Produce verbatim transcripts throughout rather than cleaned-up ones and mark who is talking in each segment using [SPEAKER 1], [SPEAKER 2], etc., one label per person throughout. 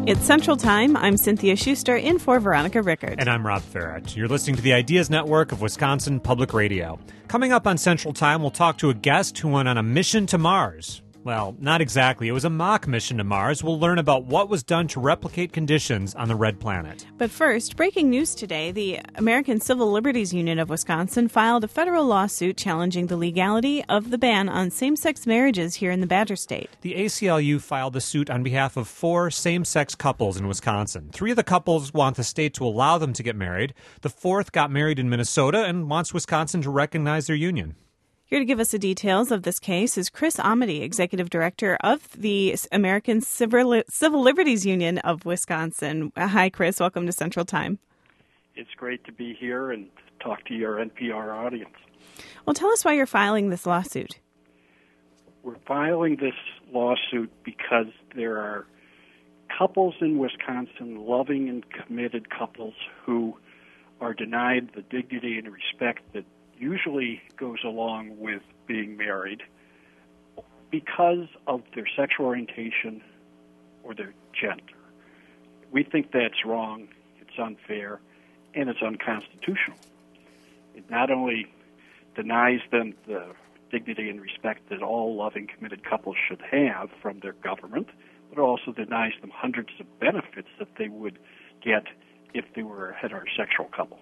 [SPEAKER 1] It's Central Time. I'm Cynthia Schuster in for Veronica Rickard.
[SPEAKER 2] And I'm Rob Farrett. You're listening to the Ideas Network of Wisconsin Public Radio. Coming up on Central Time, we'll talk to a guest who went on a mission to Mars. Well, not exactly. It was a mock mission to Mars. We'll learn about what was done to replicate conditions on the red planet.
[SPEAKER 1] But first, breaking news today, the American Civil Liberties Union of Wisconsin filed a federal lawsuit challenging the legality of the ban on same-sex marriages here in the Badger State.
[SPEAKER 2] The A C L U filed the suit on behalf of four same-sex couples in Wisconsin. Three of the couples want the state to allow them to get married. The fourth got married in Minnesota and wants Wisconsin to recognize their union.
[SPEAKER 1] Here to give us the details of this case is Chris Amity, Executive Director of the American Civil Liberties Union of Wisconsin. Hi, Chris. Welcome to Central Time.
[SPEAKER 3] It's great to be here and talk to your N P R audience.
[SPEAKER 1] Well, tell us why you're filing this lawsuit.
[SPEAKER 3] We're filing this lawsuit because there are couples in Wisconsin, loving and committed couples, who are denied the dignity and respect that usually goes along with being married because of their sexual orientation or their gender. We think that's wrong, it's unfair, and it's unconstitutional. It not only denies them the dignity and respect that all loving, committed couples should have from their government, but it also denies them hundreds of benefits that they would get if they were a heterosexual couple.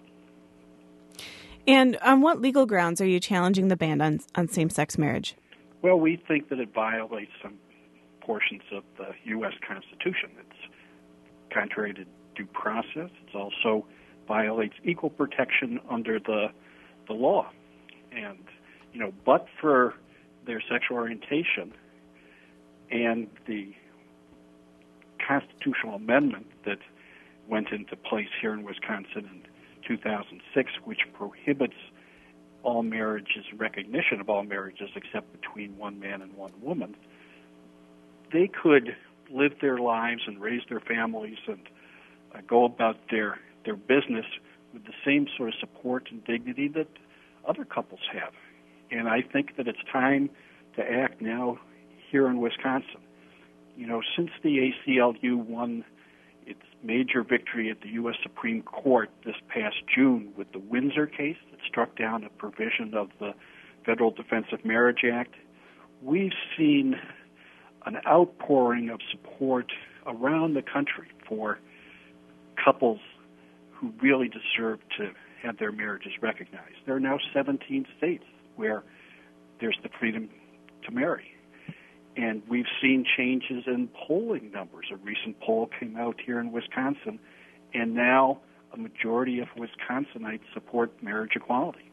[SPEAKER 1] And on what legal grounds are you challenging the ban on, on same-sex marriage?
[SPEAKER 3] Well, we think that it violates some portions of the U S Constitution. It's contrary to due process. It also violates equal protection under the the law. And, you know, but for their sexual orientation and the constitutional amendment that went into place here in Wisconsin in two thousand six, which prohibits all marriages, recognition of all marriages except between one man and one woman, they could live their lives and raise their families and uh, go about their, their business with the same sort of support and dignity that other couples have. And I think that it's time to act now here in Wisconsin. You know, since the A C L U won its major victory at the U S Supreme Court this past June with the Windsor case that struck down a provision of the Federal Defense of Marriage Act, we've seen an outpouring of support around the country for couples who really deserve to have their marriages recognized. There are now seventeen states where there's the freedom to marry. And we've seen changes in polling numbers. A recent poll came out here in Wisconsin, and now a majority of Wisconsinites support marriage equality.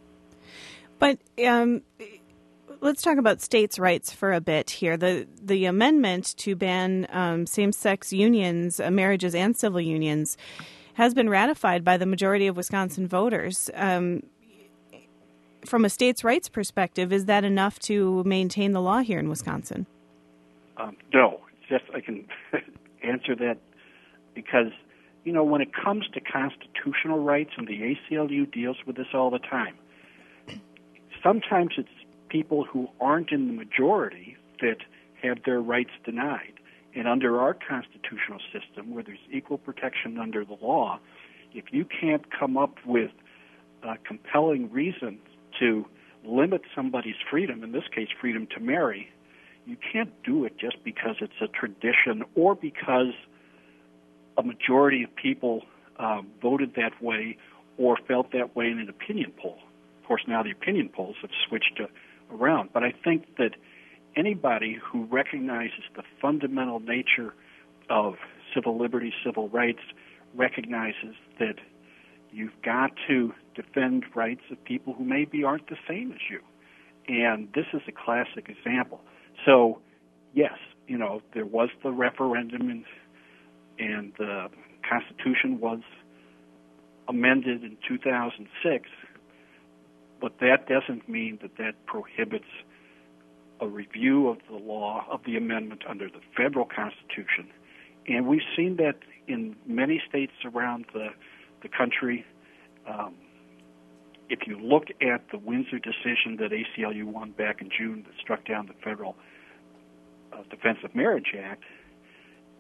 [SPEAKER 1] But um, let's talk about states' rights for a bit here. The the amendment to ban um, same-sex unions, uh, marriages and civil unions, has been ratified by the majority of Wisconsin voters. Um, From a states' rights perspective, is that enough to maintain the law here in Wisconsin?
[SPEAKER 3] Um, no. It's just I can answer that because, you know, when it comes to constitutional rights, and the A C L U deals with this all the time, sometimes it's people who aren't in the majority that have their rights denied. And under our constitutional system, where there's equal protection under the law, if you can't come up with a compelling reason to limit somebody's freedom, in this case freedom to marry, you can't do it just because it's a tradition or because a majority of people uh, voted that way or felt that way in an opinion poll. Of course, now the opinion polls have switched to, around. But I think that anybody who recognizes the fundamental nature of civil liberties, civil rights, recognizes that you've got to defend rights of people who maybe aren't the same as you. And this is a classic example. So, yes, you know, there was the referendum and, and the Constitution was amended in two thousand six, but that doesn't mean that that prohibits a review of the law, of the amendment under the federal Constitution. And we've seen that in many states around the, the country. Um, if you look at the Windsor decision that A C L U won back in June that struck down the Federal uh, Defense of Marriage Act,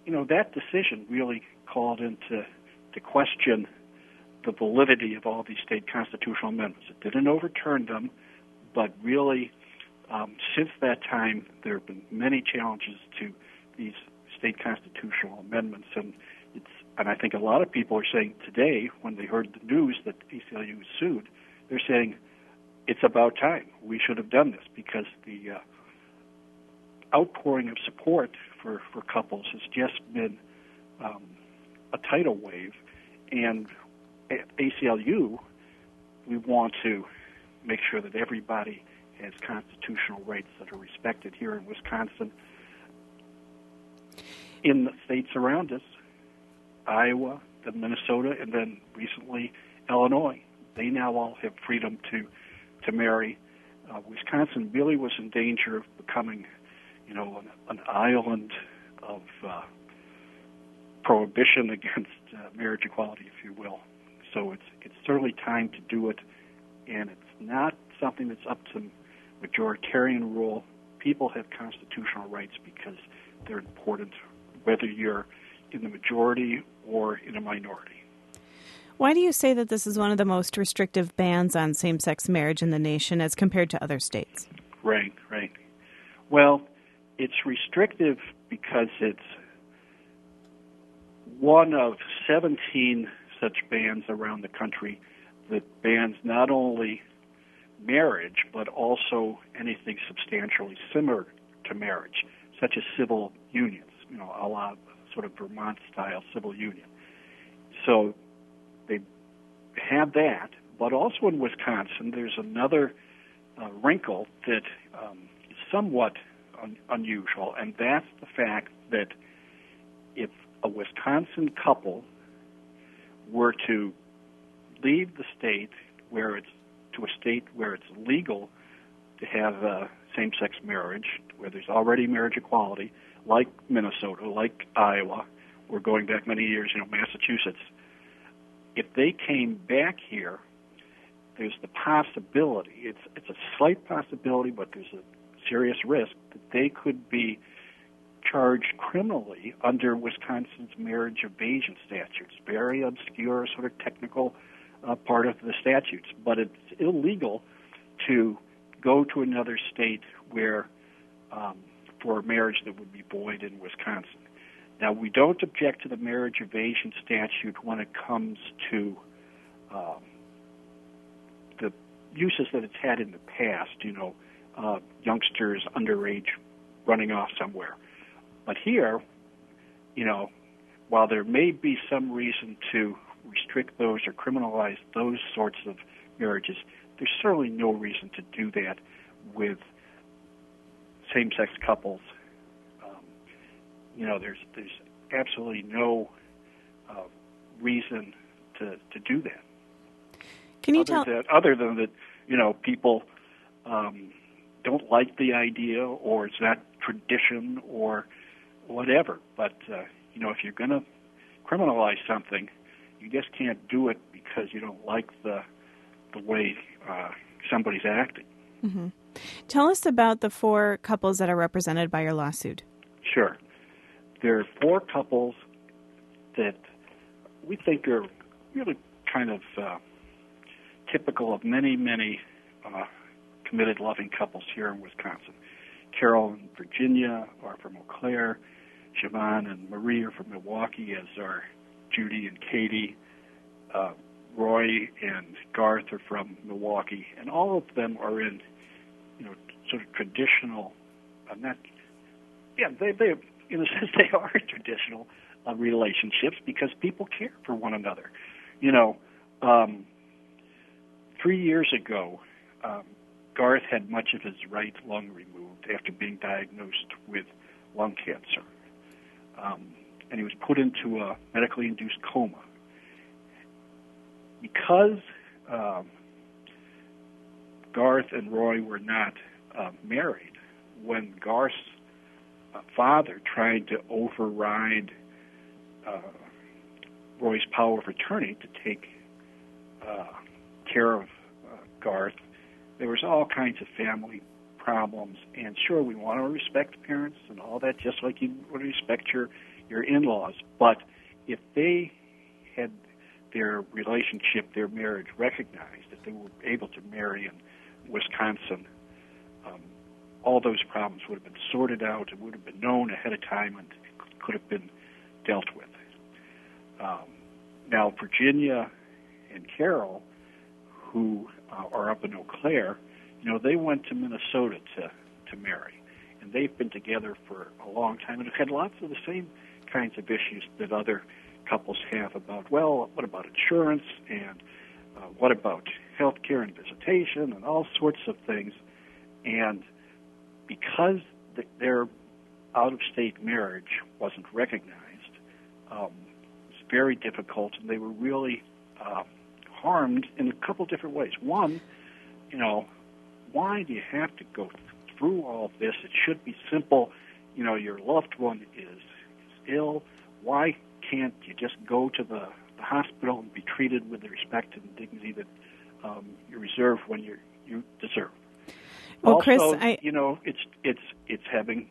[SPEAKER 3] you know, that decision really called into to question the validity of all these state constitutional amendments. It didn't overturn them, but really, um, since that time, there have been many challenges to these state constitutional amendments, and it's and I think a lot of people are saying today, when they heard the news that A C L U was sued, they're saying it's about time. We should have done this, because the uh, outpouring of support for, for couples has just been um, a tidal wave, and at A C L U, we want to make sure that everybody has constitutional rights that are respected here in Wisconsin. In the states around us, Iowa, then Minnesota, and then recently Illinois, they now all have freedom to to marry. Uh, Wisconsin really was in danger of becoming, you know, an, an island of uh, prohibition against uh, marriage equality, if you will. So it's it's certainly time to do it, and it's not something that's up to majoritarian rule. People have constitutional rights because they're important, whether you're in the majority or in a minority.
[SPEAKER 1] Why do you say that this is one of the most restrictive bans on same-sex marriage in the nation as compared to other states?
[SPEAKER 3] Right, right. Well, it's restrictive because it's one of seventeen such bans around the country that bans not only marriage, but also anything substantially similar to marriage, such as civil unions, you know, a la sort of Vermont-style civil union. So they have that, but also in Wisconsin, there's another uh, wrinkle that um, is somewhat un- unusual, and that's the fact that if a Wisconsin couple were to leave the state where it's to a state where it's legal to have uh, same-sex marriage, where there's already marriage equality, like Minnesota, like Iowa, we're going back many years, you know, Massachusetts. If they came back here, there's the possibility, it's it's a slight possibility, but there's a serious risk that they could be charged criminally under Wisconsin's marriage evasion statutes. Very obscure, sort of technical uh, part of the statutes, but it's illegal to go to another state where um, for a marriage that would be void in Wisconsin. Now, we don't object to the marriage evasion statute when it comes to um, the uses that it's had in the past, you know, uh, youngsters underage running off somewhere. But here, you know, while there may be some reason to restrict those or criminalize those sorts of marriages, there's certainly no reason to do that with same-sex couples. Um, you know, there's there's absolutely no uh, reason to to do that.
[SPEAKER 1] Can you
[SPEAKER 3] other
[SPEAKER 1] tell?
[SPEAKER 3] Than, other than that, you know, people um, don't like the idea, or it's not tradition, or whatever. But uh, you know, if you're going to criminalize something, you just can't do it because you don't like the the way uh, somebody's acting.
[SPEAKER 1] Mm-hmm. Tell us about the four couples that are represented by your lawsuit.
[SPEAKER 3] Sure. There are four couples that we think are really kind of uh, typical of many, many uh, committed, loving couples here in Wisconsin. Carol and Virginia are from Eau Claire. Siobhan and Marie are from Milwaukee, as are Judy and Katie. Uh, Roy and Garth are from Milwaukee, and all of them are in, you know, sort of traditional, uh, not, yeah, they, they, in a sense, they are traditional uh, relationships because people care for one another. You know, um, three years ago, um, Garth had much of his right lung removed after being diagnosed with lung cancer, um, and he was put into a medically induced coma. Because um, Garth and Roy were not uh, married, when Garth's uh, father tried to override uh, Roy's power of attorney to take uh, care of uh, Garth, there was all kinds of family problems. And sure, we want to respect parents and all that, just like you would respect your, your in-laws. But if they had their relationship, their marriage recognized, if they were able to marry in Wisconsin, um, all those problems would have been sorted out. It would have been known ahead of time and could have been dealt with. Um, now, Virginia and Carol, who uh, are up in Eau Claire, you know, they went to Minnesota to, to marry. And they've been together for a long time and have had lots of the same kinds of issues that other couples have about, well, what about insurance and uh, what about health care and visitation and all sorts of things. And because the, their out-of-state marriage wasn't recognized, um, it was very difficult, and they were really uh, harmed in a couple different ways. One, you know, why do you have to go through all this? It should be simple. You know, your loved one is, is ill. Why can't you just go to the, the hospital and be treated with the respect and dignity that um, you reserve when you you deserve?
[SPEAKER 1] Well,
[SPEAKER 3] also,
[SPEAKER 1] Chris, I...
[SPEAKER 3] you know, it's it's it's having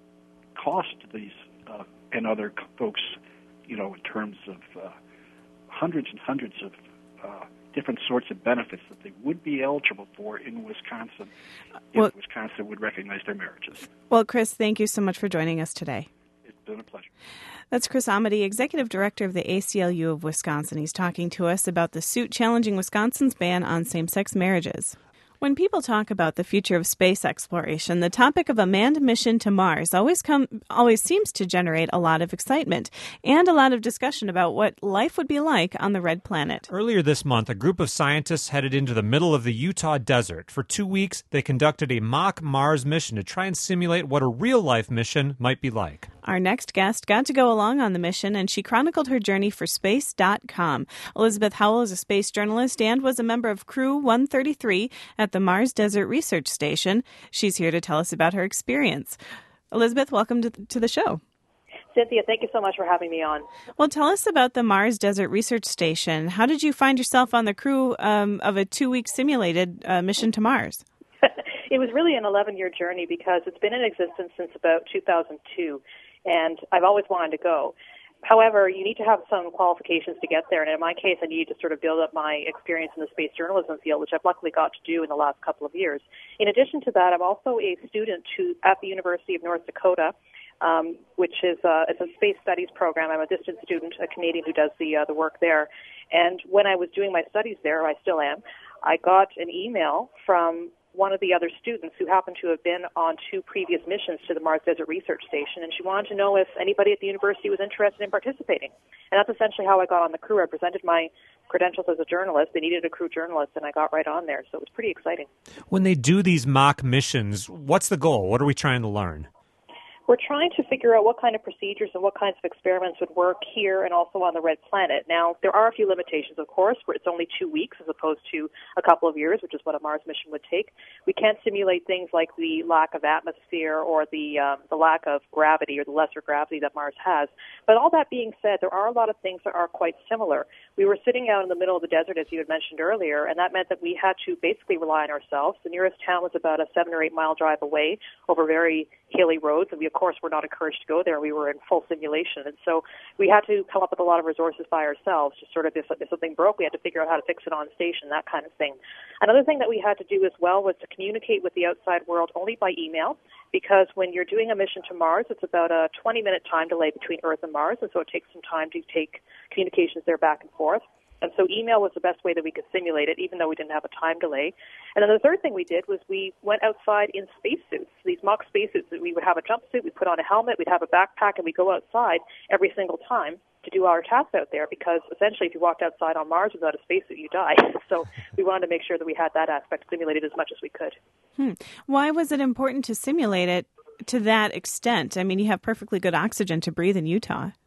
[SPEAKER 3] cost these uh, and other folks, you know, in terms of uh, hundreds and hundreds of uh, different sorts of benefits that they would be eligible for in Wisconsin if
[SPEAKER 1] well,
[SPEAKER 3] Wisconsin would recognize their marriages.
[SPEAKER 1] Well, Chris, thank you so much for joining us today.
[SPEAKER 3] It's been a pleasure.
[SPEAKER 1] That's Chris Amedee, Executive Director of the A C L U of Wisconsin. He's talking to us about the suit challenging Wisconsin's ban on same-sex marriages. When people talk about the future of space exploration, the topic of a manned mission to Mars always come always seems to generate a lot of excitement and a lot of discussion about what life would be like on the red planet.
[SPEAKER 2] Earlier this month, a group of scientists headed into the middle of the Utah desert. For two weeks, they conducted a mock Mars mission to try and simulate what a real-life mission might be like.
[SPEAKER 1] Our next guest got to go along on the mission, and she chronicled her journey for space dot com. Elizabeth Howell is a space journalist and was a member of Crew one thirty-three at the Mars Desert Research Station. She's here to tell us about her experience. Elizabeth, welcome to, to the show.
[SPEAKER 4] Cynthia, thank you so much for having me on.
[SPEAKER 1] Well, tell us about the Mars Desert Research Station. How did you find yourself on the crew um, of a two-week simulated uh, mission to Mars?
[SPEAKER 4] It was really an eleven-year journey because it's been in existence since about two thousand two, and I've always wanted to go. However, you need to have some qualifications to get there, and in my case, I needed to sort of build up my experience in the space journalism field, which I've luckily got to do in the last couple of years. In addition to that, I'm also a student to, at the University of North Dakota, um, which is uh, it's a space studies program. I'm a distant student, a Canadian who does the uh, the work there. And when I was doing my studies there, I still am, I got an email from one of the other students who happened to have been on two previous missions to the Mars Desert Research Station, and she wanted to know if anybody at the university was interested in participating. And that's essentially how I got on the crew. I presented my credentials as a journalist. They needed a crew journalist, and I got right on there, so it was pretty exciting.
[SPEAKER 2] When they do these mock missions, what's the goal? What are we trying to learn?
[SPEAKER 4] We're trying to figure out what kind of procedures and what kinds of experiments would work here and also on the red planet. Now, there are a few limitations, of course, where it's only two weeks as opposed to a couple of years, which is what a Mars mission would take. We can't simulate things like the lack of atmosphere or the um, the lack of gravity or the lesser gravity that Mars has. But all that being said, there are a lot of things that are quite similar. We were sitting out in the middle of the desert, as you had mentioned earlier, and that meant that we had to basically rely on ourselves. The nearest town was about a seven or eight mile drive away over very hilly roads, and we, of course, were not encouraged to go there. We were in full simulation, and so we had to come up with a lot of resources by ourselves. Just sort of, if, if something broke, we had to figure out how to fix it on station, that kind of thing. Another thing that we had to do as well was to communicate with the outside world only by email, because when you're doing a mission to Mars, it's about a twenty-minute time delay between Earth and Mars, and so it takes some time to take communications there back and forth. And so email was the best way that we could simulate it, even though we didn't have a time delay. And then the third thing we did was we went outside in spacesuits, these mock spacesuits. We would have a jumpsuit, we'd put on a helmet, we'd have a backpack, and we'd go outside every single time to do our tasks out there, because essentially if you walked outside on Mars without a spacesuit, you die. So we wanted to make sure that we had that aspect simulated as much as we could.
[SPEAKER 1] Hmm. Why was it important to simulate it to that extent? I mean, you have perfectly good oxygen to breathe in Utah.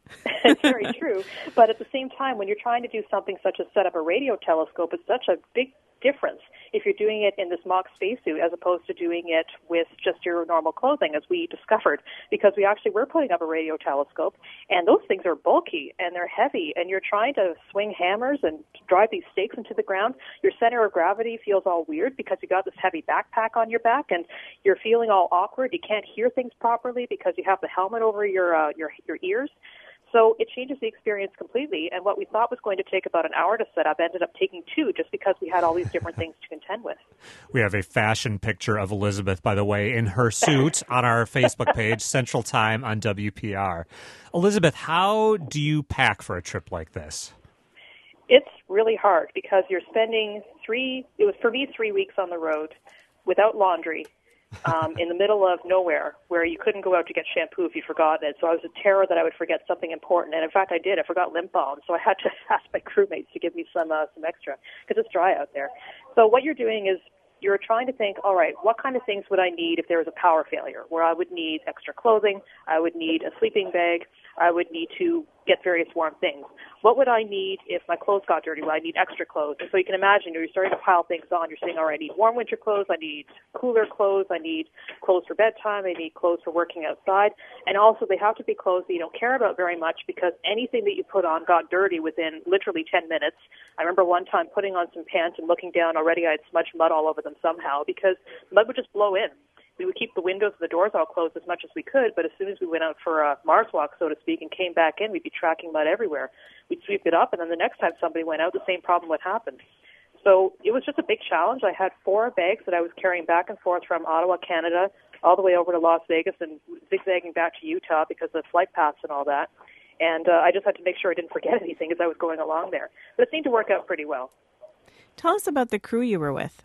[SPEAKER 4] It's very true. But at the same time, when you're trying to do something such as set up a radio telescope, it's such a big difference if you're doing it in this mock spacesuit as opposed to doing it with just your normal clothing, as we discovered, because we actually were putting up a radio telescope, and those things are bulky and they're heavy, and you're trying to swing hammers and drive these stakes into the ground. Your center of gravity feels all weird because you got this heavy backpack on your back, and you're feeling all awkward. You can't hear things properly because you have the helmet over your uh, your your ears. So it changes the experience completely, and what we thought was going to take about an hour to set up ended up taking two just because we had all these different things to contend with.
[SPEAKER 2] We have a fashion picture of Elizabeth, by the way, in her suit on our Facebook page, Central Time on W P R. Elizabeth, how do you pack for a trip like this?
[SPEAKER 4] It's really hard because you're spending three, it was for me three weeks on the road without laundry. um, in the middle of nowhere where you couldn't go out to get shampoo if you'd forgotten it. So I was in terror that I would forget something important. And in fact, I did. I forgot lint balm. So I had to ask my crewmates to give me some uh, some extra because it's dry out there. So what you're doing is you're trying to think, all right, what kind of things would I need if there was a power failure where I would need extra clothing, I would need a sleeping bag, I would need to get various warm things. What would I need if my clothes got dirty? Well, I need extra clothes. And so you can imagine you're starting to pile things on. You're saying, all right, I need warm winter clothes, I need cooler clothes, I need clothes for bedtime, I need clothes for working outside. And also they have to be clothes that you don't care about very much because anything that you put on got dirty within literally ten minutes. I remember one time putting on some pants and looking down, already I had smudged mud all over them somehow because mud would just blow in. We would keep the windows and the doors all closed as much as we could, but as soon as we went out for a Mars walk, so to speak, and came back in, we'd be tracking mud everywhere. We'd sweep it up, and then the next time somebody went out, the same problem would happen. So it was just a big challenge. I had four bags that I was carrying back and forth from Ottawa, Canada, all the way over to Las Vegas and zigzagging back to Utah because of flight paths and all that. And uh, I just had to make sure I didn't forget anything as I was going along there. But it seemed to work out pretty well.
[SPEAKER 1] Tell us about the crew you were with.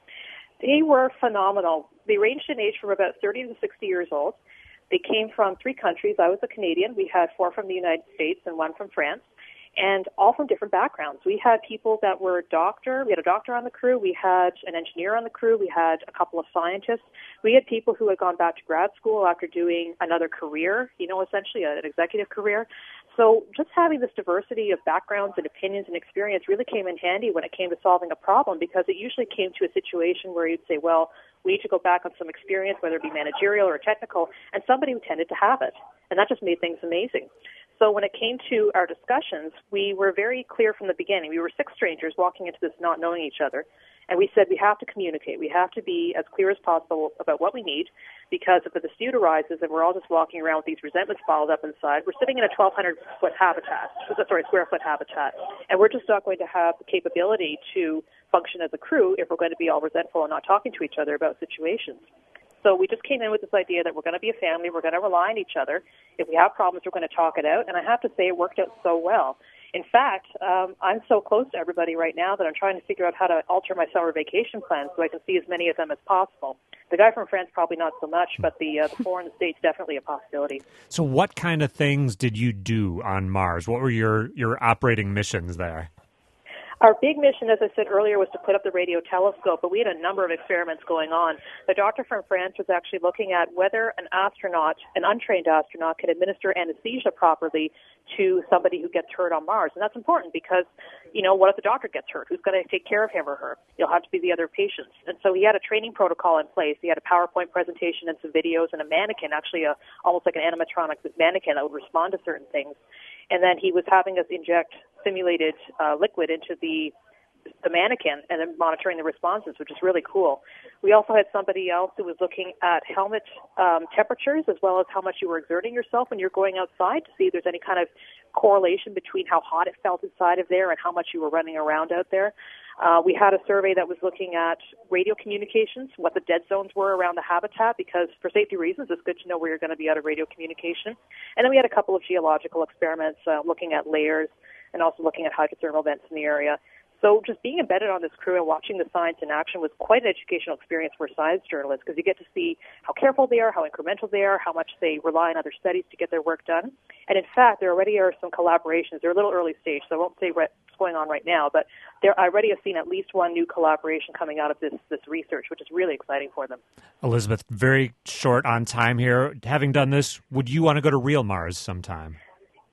[SPEAKER 4] They were phenomenal. They ranged in age from about thirty to sixty years old. They came from three countries. I was a Canadian. We had four from the United States and one from France, and all from different backgrounds. We had people that were doctor. We had a doctor on the crew. We had an engineer on the crew. We had a couple of scientists. We had people who had gone back to grad school after doing another career, you know, essentially an executive career. So just having this diversity of backgrounds and opinions and experience really came in handy when it came to solving a problem, because it usually came to a situation where you'd say, well, we need to go back on some experience, whether it be managerial or technical, and somebody who tended to have it. And that just made things amazing. So when it came to our discussions, we were very clear from the beginning. We were six strangers walking into this not knowing each other, and we said we have to communicate. We have to be as clear as possible about what we need, because if a dispute arises and we're all just walking around with these resentments bottled up inside, we're sitting in a twelve hundred foot habitat, sorry, square foot habitat, and we're just not going to have the capability to function as a crew if we're going to be all resentful and not talking to each other about situations. So we just came in with this idea that we're going to be a family, we're going to rely on each other. If we have problems, we're going to talk it out, and I have to say it worked out so well. In fact, um, I'm so close to everybody right now that I'm trying to figure out how to alter my summer vacation plans so I can see as many of them as possible. The guy from France probably not so much, but the, uh, the four in the States definitely a possibility.
[SPEAKER 2] So what kind of things did you do on Mars? What were your, your operating missions there?
[SPEAKER 4] Our big mission, as I said earlier, was to put up the radio telescope, but we had a number of experiments going on. The doctor from France was actually looking at whether an astronaut, an untrained astronaut, can administer anesthesia properly to somebody who gets hurt on Mars. And that's important because, you know, what if the doctor gets hurt? Who's going to take care of him or her? It'll have to be the other patients. And so he had a training protocol in place. He had a PowerPoint presentation and some videos and a mannequin, actually a, almost like an animatronic mannequin that would respond to certain things. And then he was having us inject simulated uh, liquid into the the mannequin and then monitoring the responses, which is really cool. We also had somebody else who was looking at helmet um, temperatures as well as how much you were exerting yourself when you're going outside to see if there's any kind of correlation between how hot it felt inside of there and how much you were running around out there. Uh, we had a survey that was looking at radio communications, what the dead zones were around the habitat, because for safety reasons, it's good to know where you're going to be out of radio communication. And then we had a couple of geological experiments uh, looking at layers and also looking at hydrothermal vents in the area. So just being embedded on this crew and watching the science in action was quite an educational experience for science journalists, because you get to see how careful they are, how incremental they are, how much they rely on other studies to get their work done. And in fact, there already are some collaborations. They're a little early stage, so I won't say what's going on right now, but there, I already have seen at least one new collaboration coming out of this, this research, which is really exciting for them.
[SPEAKER 2] Elizabeth, very short on time here. Having done this, would you want to go to real Mars sometime?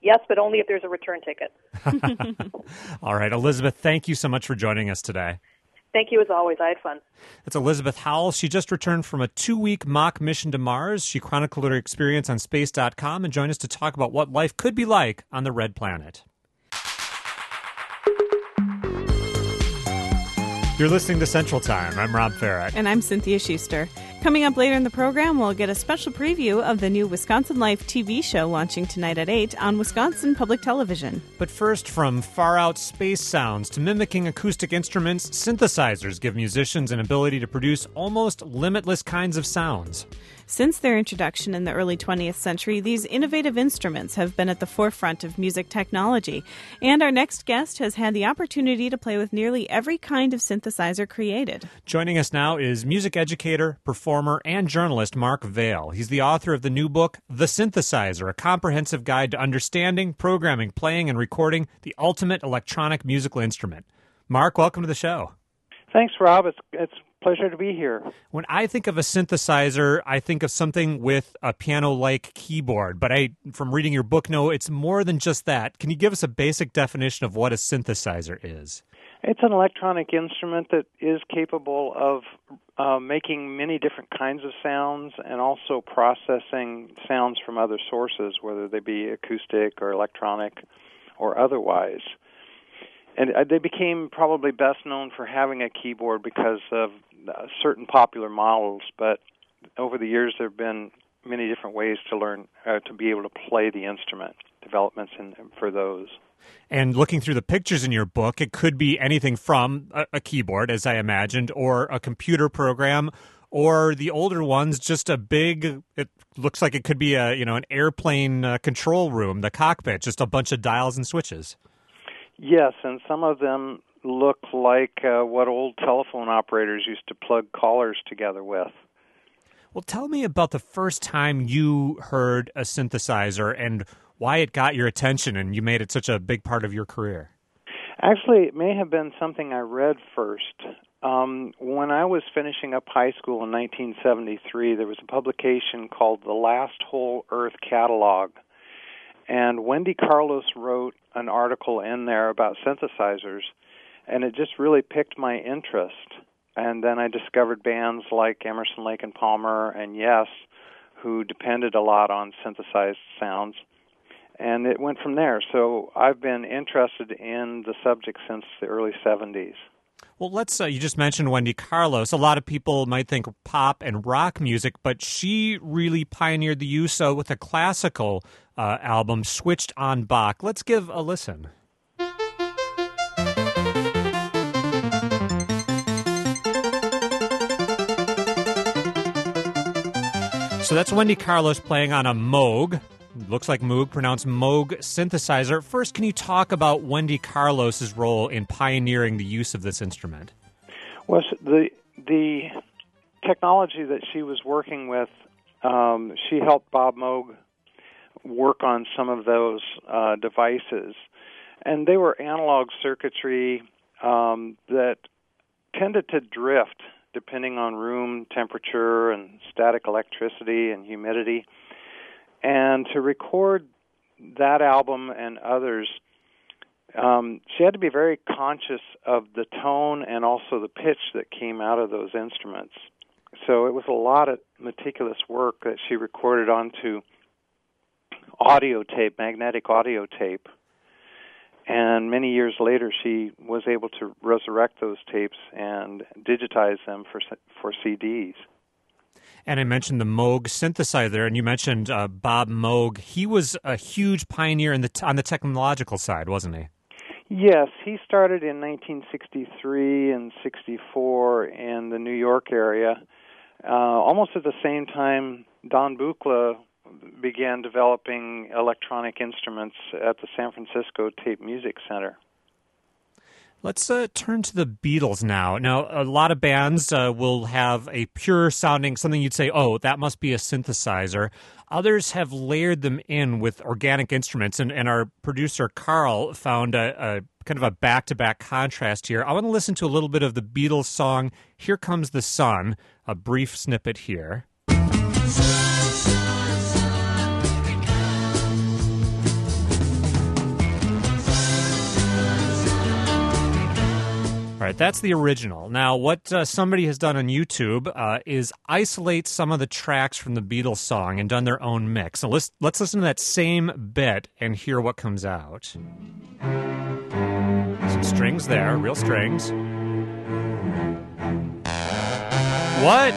[SPEAKER 4] Yes, but only if there's a return ticket.
[SPEAKER 2] All right, Elizabeth, thank you so much for joining us today.
[SPEAKER 4] Thank you as always. I had fun.
[SPEAKER 2] That's Elizabeth Howell. She just returned from a two-week mock mission to Mars. She chronicled her experience on space dot com and joined us to talk about what life could be like on the red planet. You're listening to Central Time. I'm Rob Farratt.
[SPEAKER 1] And I'm Cynthia Schuster. Coming up later in the program, we'll get a special preview of the new Wisconsin Life T V show launching tonight at eight on Wisconsin Public Television.
[SPEAKER 2] But first, from far-out space sounds to mimicking acoustic instruments, synthesizers give musicians an ability to produce almost limitless kinds of sounds.
[SPEAKER 1] Since their introduction in the early twentieth century, these innovative instruments have been at the forefront of music technology. And our next guest has had the opportunity to play with nearly every kind of synthesizer created.
[SPEAKER 2] Joining us now is music educator, performer, and journalist Mark Vail. He's the author of the new book, The Synthesizer, a comprehensive guide to understanding, programming, playing, and recording the ultimate electronic musical instrument. Mark, welcome to the show.
[SPEAKER 5] Thanks, Rob. It's it's a pleasure to be here.
[SPEAKER 2] When I think of a synthesizer, I think of something with a piano-like keyboard. But I, from reading your book, know it's more than just that. Can you give us a basic definition of what a synthesizer is?
[SPEAKER 5] It's an electronic instrument that is capable of uh, making many different kinds of sounds and also processing sounds from other sources, whether they be acoustic or electronic or otherwise. And they became probably best known for having a keyboard because of uh, certain popular models, but over the years there have been many different ways to learn, uh, to be able to play the instrument, developments in, for those.
[SPEAKER 2] And looking through the pictures in your book, it could be anything from a, a keyboard, as I imagined, or a computer program, or the older ones, just a big, it looks like it could be a, you know, an airplane uh, control room, the cockpit, just a bunch of dials and switches.
[SPEAKER 5] Yes, and some of them look like uh, what old telephone operators used to plug callers together with.
[SPEAKER 2] Well, tell me about the first time you heard a synthesizer and why it got your attention and you made it such a big part of your career.
[SPEAKER 5] Actually, it may have been something I read first. Um, when I was finishing up high school in nineteen seventy-three, there was a publication called The Last Whole Earth Catalog. And Wendy Carlos wrote an article in there about synthesizers, and it just really piqued my interest. And then I discovered bands like Emerson, Lake and Palmer and Yes, who depended a lot on synthesized sounds. And it went from there. So I've been interested in the subject since the early seventies.
[SPEAKER 2] Well, let's, uh, you just mentioned Wendy Carlos. A lot of people might think pop and rock music, but she really pioneered the use of, with a classical uh, album, Switched on Bach. Let's give a listen. So that's Wendy Carlos playing on a Moog. Looks like Moog, pronounced Moog synthesizer. First, can you talk about Wendy Carlos's role in pioneering the use of this instrument?
[SPEAKER 5] Well, the the technology that she was working with, um, she helped Bob Moog work on some of those uh, devices, and they were analog circuitry um, that tended to drift depending on room temperature and static electricity and humidity. And to record that album and others, um, she had to be very conscious of the tone and also the pitch that came out of those instruments. So it was a lot of meticulous work that she recorded onto audio tape, magnetic audio tape. And many years later, she was able to resurrect those tapes and digitize them for for C Ds.
[SPEAKER 2] And I mentioned the Moog synthesizer, and you mentioned uh, Bob Moog. He was a huge pioneer in the t- on the technological side, wasn't he?
[SPEAKER 5] Yes, he started in nineteen sixty-three and sixty-four in the New York area. Uh, almost at the same time, Don Buchla began developing electronic instruments at the San Francisco Tape Music Center.
[SPEAKER 2] Let's uh, turn to the Beatles now. Now, a lot of bands uh, will have a pure sounding, something you'd say, oh, that must be a synthesizer. Others have layered them in with organic instruments, and, and our producer, Carl, found a, a kind of a back-to-back contrast here. I want to listen to a little bit of the Beatles song, Here Comes the Sun, a brief snippet here. right, that's the original. Now, what uh, somebody has done on YouTube uh, is isolate some of the tracks from the Beatles song and done their own mix. So let's let's listen to that same bit and hear what comes out. Some strings there, real strings. What?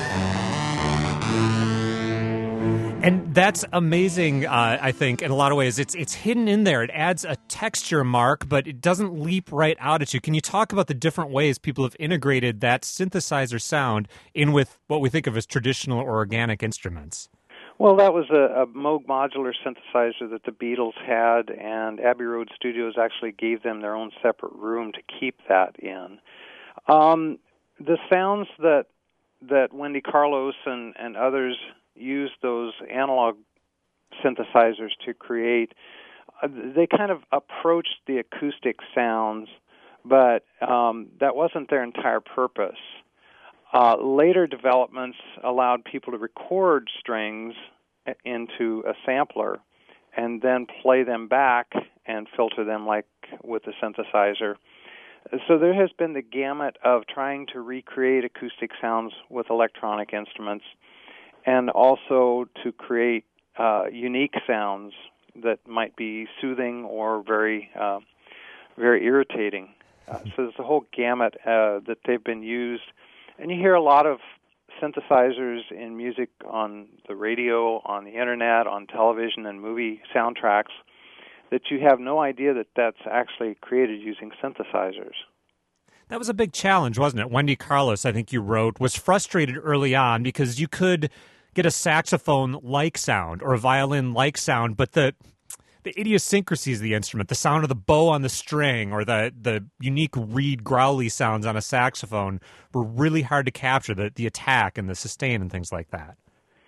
[SPEAKER 2] And that's amazing, uh, I think, in a lot of ways. It's it's hidden in there. It adds a texture mark, but it doesn't leap right out at you. Can you talk about the different ways people have integrated that synthesizer sound in with what we think of as traditional or organic instruments?
[SPEAKER 5] Well, that was a, a Moog modular synthesizer that the Beatles had, and Abbey Road Studios actually gave them their own separate room to keep that in. Um, the sounds that that Wendy Carlos and, and others used those analog synthesizers to create, uh, they kind of approached the acoustic sounds, but um, that wasn't their entire purpose. Uh, later developments allowed people to record strings into a sampler and then play them back and filter them like with a synthesizer. So there has been the gamut of trying to recreate acoustic sounds with electronic instruments and also to create uh, unique sounds that might be soothing or very, uh, very irritating. Uh, so there's a whole gamut uh, that they've been used. And you hear a lot of synthesizers in music on the radio, on the internet, on television and movie soundtracks that you have no idea that that's actually created using synthesizers.
[SPEAKER 2] That was a big challenge, wasn't it? Wendy Carlos, I think you wrote, was frustrated early on because you could get a saxophone-like sound or a violin-like sound, but the the idiosyncrasies of the instrument, the sound of the bow on the string or the, the unique reed growly sounds on a saxophone were really hard to capture, the, the attack and the sustain and things like that.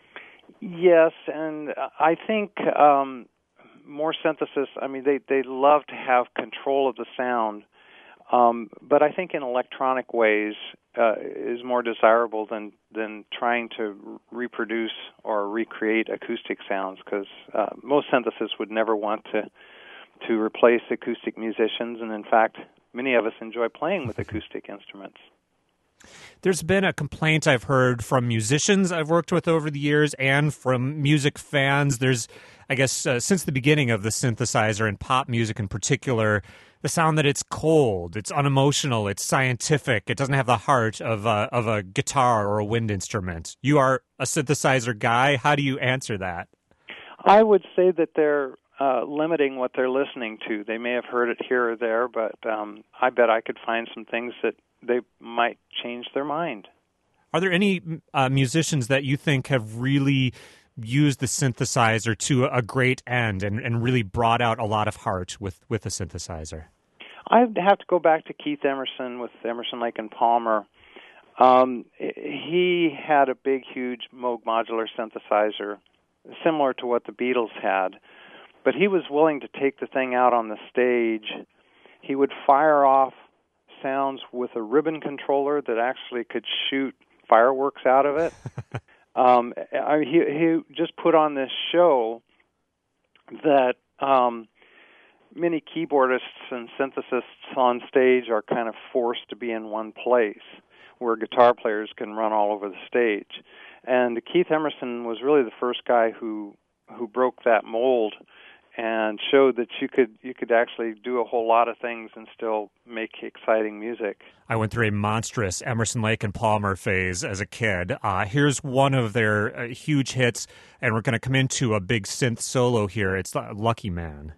[SPEAKER 5] Yes, and I think um, more synthesis, I mean, they, they love to have control of the sound, um, but I think in electronic ways uh, is more desirable than, than trying to reproduce or recreate acoustic sounds, because uh, most synthesis would never want to to replace acoustic musicians, and in fact, many of us enjoy playing with acoustic instruments.
[SPEAKER 2] There's been a complaint I've heard from musicians I've worked with over the years and from music fans. There's, I guess, uh, since the beginning of the synthesizer and pop music in particular, the sound that it's cold, it's unemotional, it's scientific, it doesn't have the heart of a, of a guitar or a wind instrument. You are a synthesizer guy. How do you answer that?
[SPEAKER 5] I would say that they're uh, limiting what they're listening to. They may have heard it here or there, but um, I bet I could find some things that they might change their mind.
[SPEAKER 2] Are there any uh, musicians that you think have really used the synthesizer to a great end and, and really brought out a lot of heart with, with the synthesizer?
[SPEAKER 5] I have to go back to Keith Emerson with Emerson, Lake and Palmer. Um, he had a big, huge Moog modular synthesizer, similar to what the Beatles had, but he was willing to take the thing out on the stage. He would fire off sounds with a ribbon controller that actually could shoot fireworks out of it. um, I, he, he just put on this show that um, many keyboardists and synthesists on stage are kind of forced to be in one place, where guitar players can run all over the stage. And Keith Emerson was really the first guy who who broke that mold and showed that you could you could actually do a whole lot of things and still make exciting music.
[SPEAKER 2] I went through a monstrous Emerson, Lake and Palmer phase as a kid. Uh, here's one of their uh, huge hits, and we're going to come into a big synth solo here. It's Lucky Man.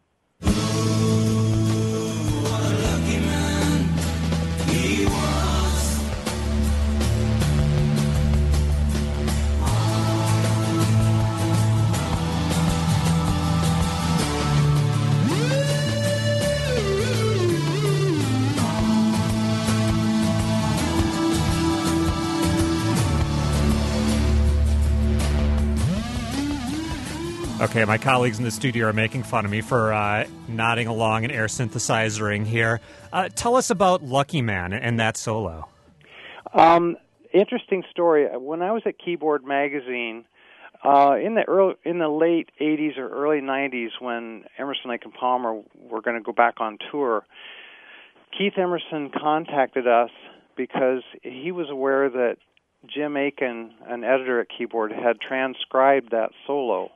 [SPEAKER 2] Okay, my colleagues in the studio are making fun of me for uh, nodding along and air synthesizing here. Uh, tell us about Lucky Man and that solo.
[SPEAKER 5] Um, interesting story. When I was at Keyboard Magazine, uh, in the early, in the late eighties or early nineties, when Emerson, Lake and Palmer were going to go back on tour, Keith Emerson contacted us because he was aware that Jim Aiken, an editor at Keyboard, had transcribed that solo.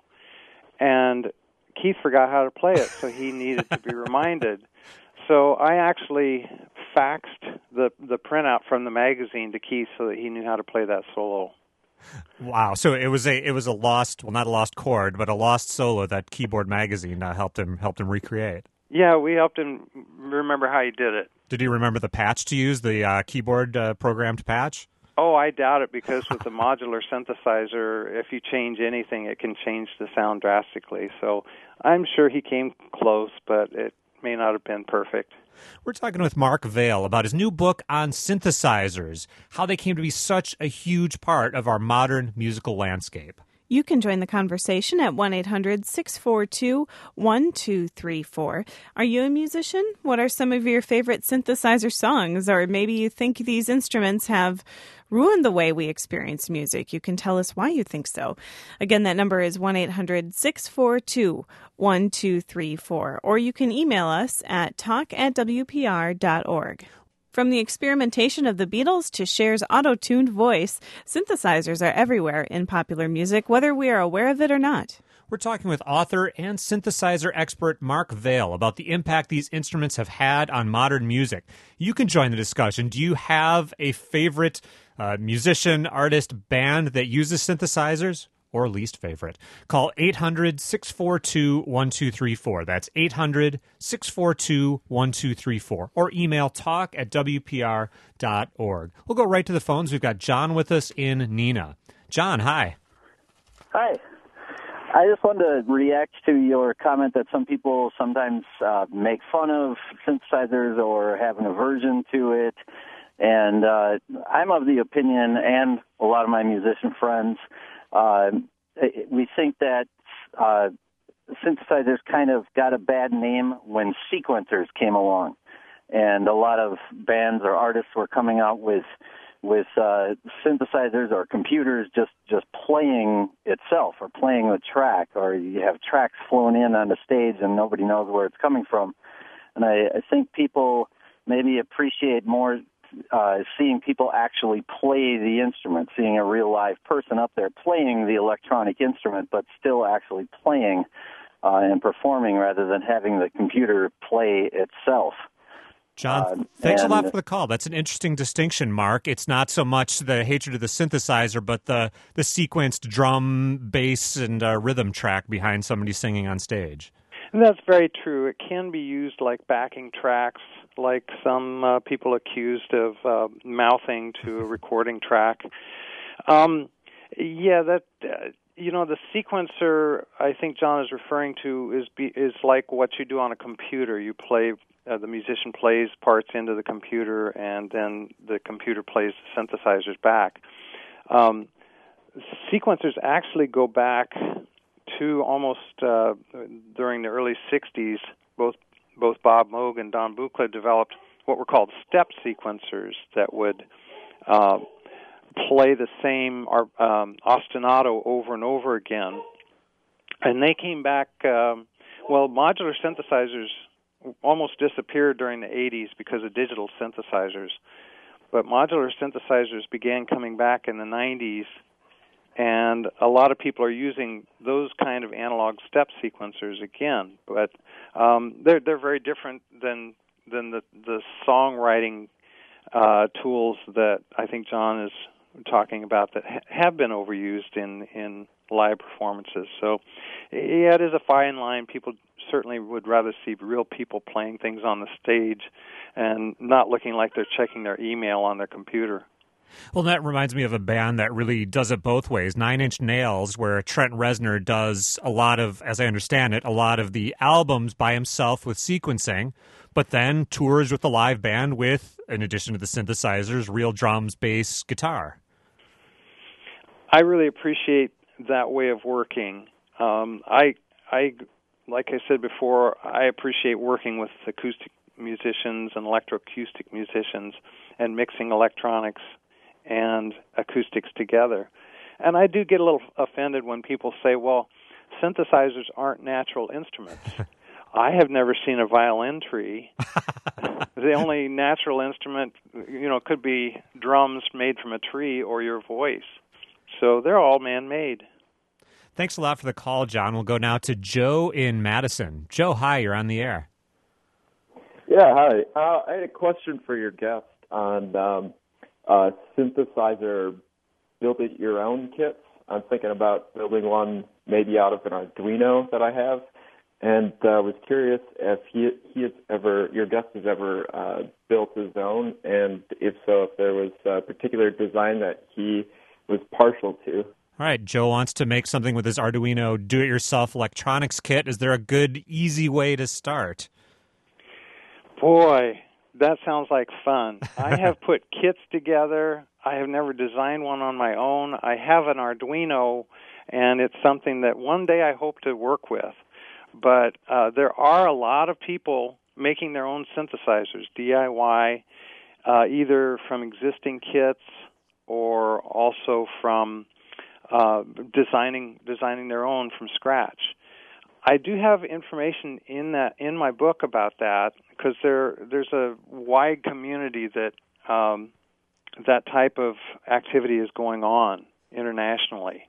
[SPEAKER 5] And Keith forgot how to play it, so he needed to be reminded. So I actually faxed the, the printout from the magazine to Keith so that he knew how to play that solo.
[SPEAKER 2] Wow! So it was a it was a lost well not a lost chord but a lost solo that Keyboard magazine uh, helped him helped him recreate.
[SPEAKER 5] Yeah, we helped him remember how he did it.
[SPEAKER 2] Did he remember the patch to use, the uh, keyboard uh, programmed patch?
[SPEAKER 5] Oh, I doubt it, because with the modular synthesizer, if you change anything, it can change the sound drastically. So I'm sure he came close, but it may not have been perfect.
[SPEAKER 2] We're talking with Mark Vail about his new book on synthesizers, how they came to be such a huge part of our modern musical landscape.
[SPEAKER 1] You can join the conversation at one eight hundred six four two one two three four. Are you a musician? What are some of your favorite synthesizer songs? Or maybe you think these instruments have ruined the way we experience music. You can tell us why you think so. Again, that number is one eight hundred six four two one two three four. Or you can email us at talk at w p r dot org. From the experimentation of the Beatles to Cher's auto-tuned voice, synthesizers are everywhere in popular music, whether we are aware of it or not.
[SPEAKER 2] We're talking with author and synthesizer expert Mark Vail about the impact these instruments have had on modern music. You can join the discussion. Do you have a favorite uh, musician, artist, band that uses synthesizers? Or least favorite? Call eight hundred six four two one two three four. That's eight hundred six four two one two three four. Or email talk at w p r dot org. We'll go right to the phones. We've got John with us in Neenah. John, hi.
[SPEAKER 6] Hi. I just wanted to react to your comment that some people sometimes uh, make fun of synthesizers or have an aversion to it. And uh, I'm of the opinion, and a lot of my musician friends, Uh, we think that uh, synthesizers kind of got a bad name when sequencers came along, and a lot of bands or artists were coming out with with uh, synthesizers or computers just, just playing itself or playing the track, or you have tracks flown in on the stage and nobody knows where it's coming from. And I, I think people maybe appreciate more Uh, seeing people actually play the instrument, seeing a real live person up there playing the electronic instrument, but still actually playing uh, and performing rather than having the computer play itself.
[SPEAKER 2] John,
[SPEAKER 6] uh,
[SPEAKER 2] thanks
[SPEAKER 6] and,
[SPEAKER 2] a lot for the call. That's an interesting distinction, Mark. It's not so much the hatred of the synthesizer, but the, the sequenced drum, bass, and uh, rhythm track behind somebody singing on stage.
[SPEAKER 5] And that's very true. It can be used like backing tracks, like some uh, people accused of uh, mouthing to a recording track. Um, yeah, that uh, you know, the sequencer I think John is referring to is be, is like what you do on a computer. You play uh, the musician plays parts into the computer, and then the computer plays the synthesizers back. Um, sequencers actually go back to almost uh, during the early sixties. Both both Bob Moog and Don Buchla developed what were called step sequencers that would uh, play the same um, ostinato over and over again. And they came back, um, well, modular synthesizers almost disappeared during the eighties because of digital synthesizers. But modular synthesizers began coming back in the nineties, and a lot of people are using those kind of analog step sequencers again, but um, they're they're very different than than the the songwriting uh, tools that I think John is talking about that ha- have been overused in in live performances. So yeah, it is a fine line. People certainly would rather see real people playing things on the stage and not looking like they're checking their email on their computer.
[SPEAKER 2] Well, that reminds me of a band that really does it both ways, Nine Inch Nails, where Trent Reznor does a lot of, as I understand it, a lot of the albums by himself with sequencing, but then tours with the live band with, in addition to the synthesizers, real drums, bass, guitar.
[SPEAKER 5] I really appreciate that way of working. Um, I, I, like I said before, I appreciate working with acoustic musicians and electroacoustic musicians and mixing electronics and acoustics together. And I do get a little offended when people say, well, synthesizers aren't natural instruments. I have never seen a violin tree. The only natural instrument, you know, could be drums made from a tree or your voice. So they're all man-made.
[SPEAKER 2] Thanks a lot for the call, John. We'll go now to Joe in Madison. Joe, hi, you're on the air.
[SPEAKER 7] Yeah, hi. Uh, I had a question for your guest on um, uh, synthesizer build-it-your-own kits. I'm thinking about building one maybe out of an Arduino that I have, and I uh, was curious if he he has ever, your guest has ever uh, built his own, and if so, if there was a particular design that he was partial to.
[SPEAKER 2] All right, Joe wants to make something with his Arduino do-it-yourself electronics kit. Is there a good, easy way to start?
[SPEAKER 5] Boy, that sounds like fun. I have put kits together. I have never designed one on my own. I have an Arduino, and it's something that one day I hope to work with. But uh, there are a lot of people making their own synthesizers, D I Y, uh, either from existing kits or also from uh, designing designing their own from scratch. I do have information in that in my book about that because there there's a wide community that um, that type of activity is going on internationally.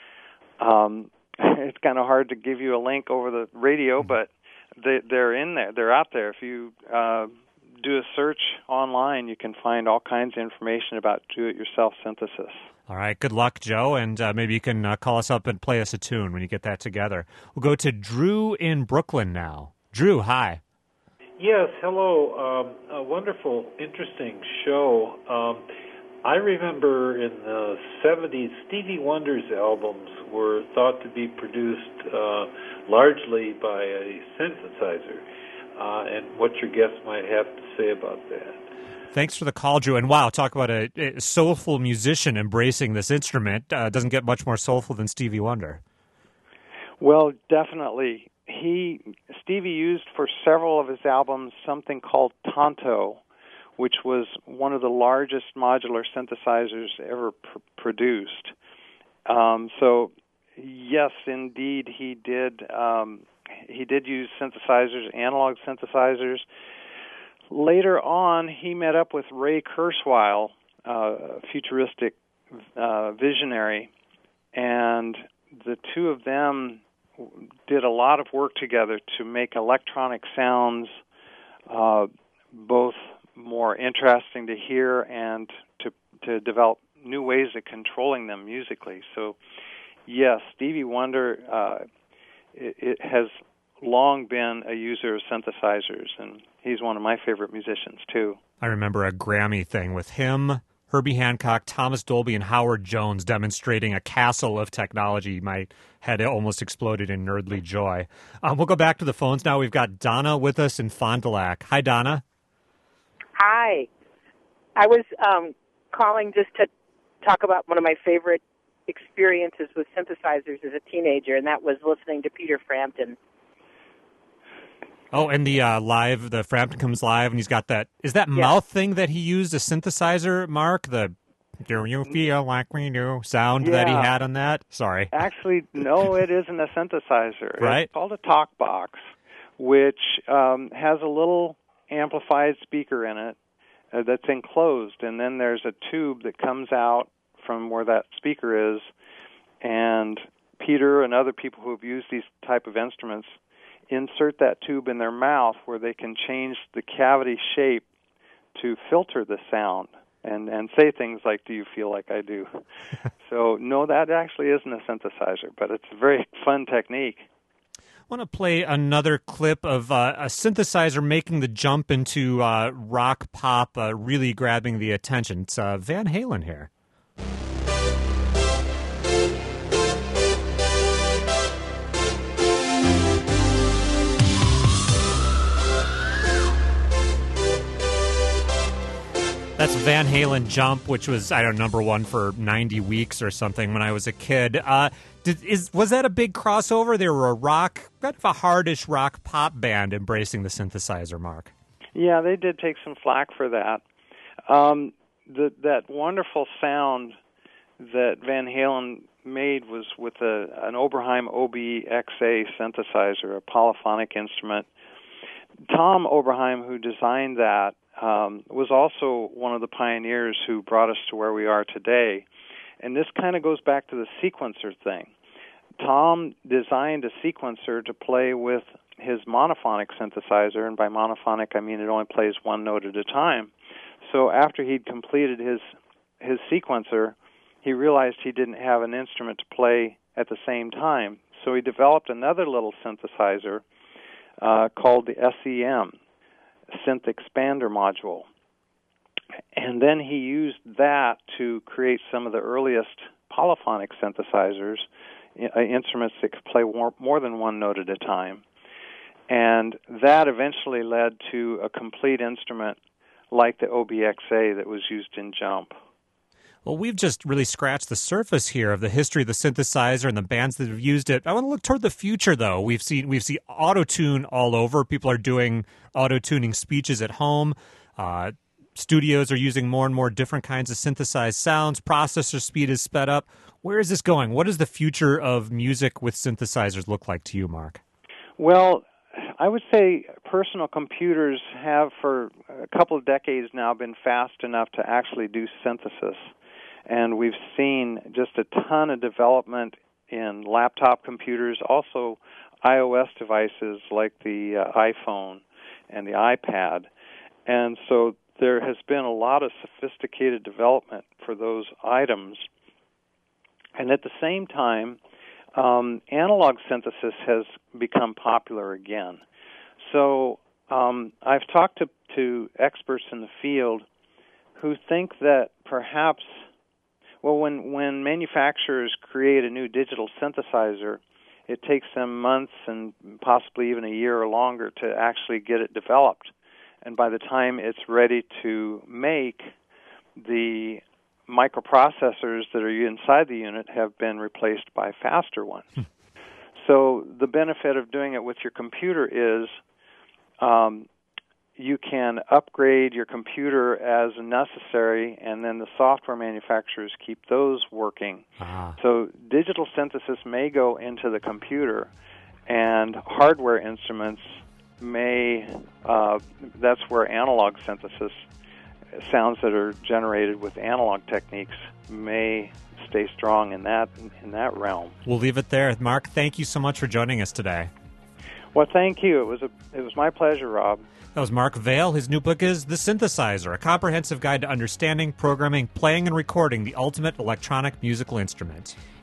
[SPEAKER 5] Um, it's kind of hard to give you a link over the radio, but they, they're in there. They're out there. If you uh, do a search online, you can find all kinds of information about do-it-yourself synthesis.
[SPEAKER 2] All right, good luck, Joe, and uh, maybe you can uh, call us up and play us a tune when you get that together. We'll go to Drew in Brooklyn now. Drew, hi.
[SPEAKER 8] Yes, hello. Um, a wonderful, interesting show. Um, I remember in the seventies, Stevie Wonder's albums were thought to be produced uh, largely by a synthesizer, uh, and what your guest might have to say about that.
[SPEAKER 2] Thanks for the call, Drew. And wow, talk about a, a soulful musician embracing this instrument. Uh, doesn't get much more soulful than Stevie Wonder.
[SPEAKER 5] Well, definitely. He Stevie used for several of his albums something called Tonto, which was one of the largest modular synthesizers ever pr- produced. Um, so, yes, indeed, he did. Um, he did use synthesizers, analog synthesizers. Later on, he met up with Ray Kurzweil, uh, a futuristic uh, visionary, and the two of them did a lot of work together to make electronic sounds uh, both more interesting to hear and to to develop new ways of controlling them musically. So, yes, Stevie Wonder uh, it, it has long been a user of synthesizers, and he's one of my favorite musicians, too.
[SPEAKER 2] I remember a Grammy thing with him, Herbie Hancock, Thomas Dolby, and Howard Jones demonstrating a castle of technology. My head almost exploded in nerdly joy. Um, we'll go back to the phones now. We've got Donna with us in Fond du Lac. Hi, Donna.
[SPEAKER 9] Hi. I was um, calling just to talk about one of my favorite experiences with synthesizers as a teenager, and that was listening to Peter Frampton.
[SPEAKER 2] Oh, and the uh, live, the Frampton comes live, and he's got that, is that yeah. mouth thing that he used, a synthesizer, Mark? The, do you feel like we do sound yeah. that he had on that? Sorry.
[SPEAKER 5] Actually, no, it isn't a synthesizer.
[SPEAKER 2] Right?
[SPEAKER 5] It's called a talk box, which um, has a little amplified speaker in it uh, that's enclosed, and then there's a tube that comes out from where that speaker is, and Peter and other people who have used these type of instruments insert that tube in their mouth where they can change the cavity shape to filter the sound and, and say things like, do you feel like I do? So, no, that actually isn't a synthesizer, but it's a very fun technique.
[SPEAKER 2] I want to play another clip of uh, a synthesizer making the jump into uh, rock pop, uh, really grabbing the attention. It's uh, Van Halen here. That's Van Halen Jump, which was, I don't know, number one for ninety weeks or something when I was a kid. Uh, did, is was that a big crossover? They were a rock, kind of a hardish rock pop band embracing the synthesizer, Mark.
[SPEAKER 5] Yeah, they did take some flack for that. Um, the, that wonderful sound that Van Halen made was with a, an Oberheim O B X A synthesizer, a polyphonic instrument. Tom Oberheim, who designed that, um, was also one of the pioneers who brought us to where we are today. And this kind of goes back to the sequencer thing. Tom designed a sequencer to play with his monophonic synthesizer, and by monophonic I mean it only plays one note at a time. So after he'd completed his his sequencer, he realized he didn't have an instrument to play at the same time. So he developed another little synthesizer uh, called the S E M, Synth Expander Module. And then he used that to create some of the earliest polyphonic synthesizers, uh, instruments that could play more, more than one note at a time. And that eventually led to a complete instrument like the O B X A that was used in Jump.
[SPEAKER 2] Well, we've just really scratched the surface here of the history of the synthesizer and the bands that have used it. I want to look toward the future, though. We've seen we've seen auto-tune all over. People are doing auto-tuning speeches at home. Uh, studios are using more and more different kinds of synthesized sounds. Processor speed is sped up. Where is this going? What does the future of music with synthesizers look like to you, Mark?
[SPEAKER 5] Well, I would say personal computers have for a couple of decades now been fast enough to actually do synthesis. And we've seen just a ton of development in laptop computers, also iOS devices like the uh, iPhone and the iPad. And so there has been a lot of sophisticated development for those items. And at the same time, um, analog synthesis has become popular again. So um, I've talked to, to experts in the field who think that perhaps, well, when, when manufacturers create a new digital synthesizer, it takes them months and possibly even a year or longer to actually get it developed. And by the time it's ready to make, the microprocessors that are inside the unit have been replaced by faster ones. Hmm. So the benefit of doing it with your computer is um, you can upgrade your computer as necessary, and then the software manufacturers keep those working. Ah. So digital synthesis may go into the computer, and hardware instruments may, uh, that's where analog synthesis, sounds that are generated with analog techniques, may stay strong in that in that realm.
[SPEAKER 2] We'll leave it there. Mark, thank you so much for joining us today.
[SPEAKER 5] Well, thank you. It was a it was my pleasure, Rob.
[SPEAKER 2] That was Mark Vail. His new book is The Synthesizer, a comprehensive guide to understanding, programming, playing, and recording the ultimate electronic musical instrument.